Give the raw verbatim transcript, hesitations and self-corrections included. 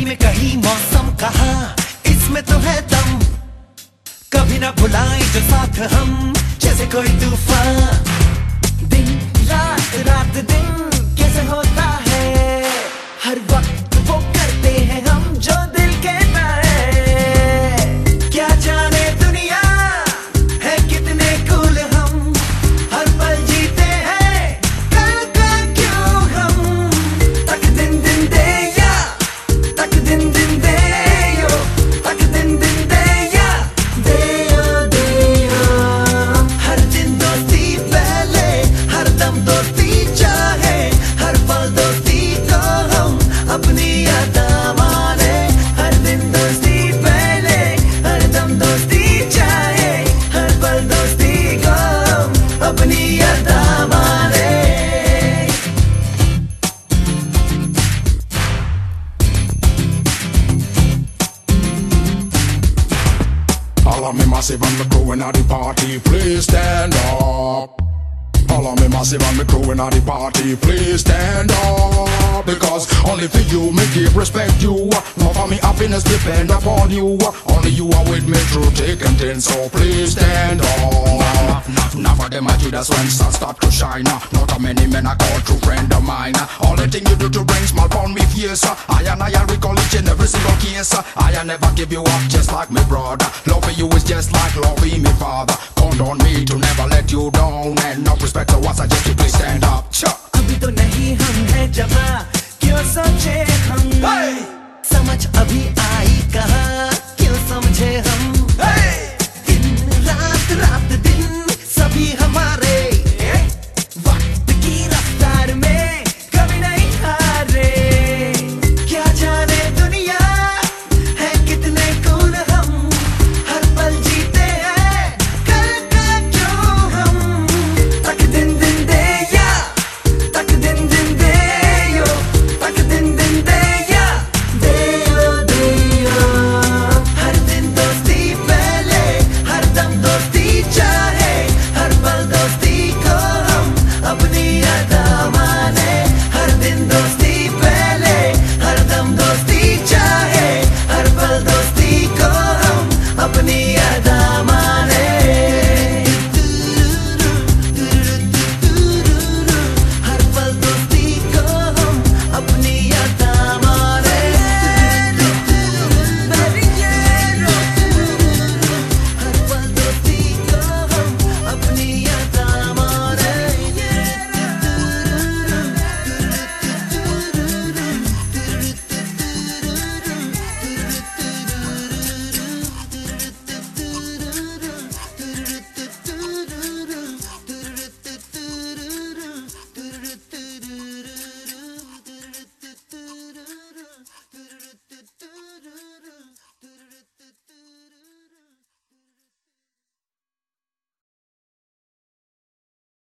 में कहीं मौसम कहा, इसमें तो है दम। कभी ना भुलाए जो साथ हम, जैसे कोई तूफान। दिन रात रात दिन कैसे होता है, हर वक्त वो करते हैं हम जो दिल कहता है। क्या जाने दुनिया है कितने कूल हम, हर पल जीते हैं कल का क्यों हम। तक दिन दिन दे या तक दिन दिन दे यो, तक दिन दिन दे या दे यो दे यो। हर दिन दोस्ती पहले, हर दम दोस्ती चाहे, हर पल दोस्ती को हम अपनी अदा माने। हर दिन दोस्ती पहले, हर दम दोस्ती चाहे, हर पल दोस्ती को हम अपनी अदा माने। All of me massive and me crewing at the party, please stand up. All of me massive and me crewing at the party, please stand up. Because only for you me give respect you. Not for me happiness depend upon you. Only you are with me through thick and thin, so please stand up. Enough, enough, enough of them a Judas when sun start to shine. Not a many men I call true friend of mine. Only thing you do to bring smile upon me face. I and I recall each in every single case. I never give you up just like me brother. Love for you is just like loving me father. Count on me to never let you down. And no respect to what I just you please stand up. अभी तो नहीं हम हैं जवां, क्यों सोचे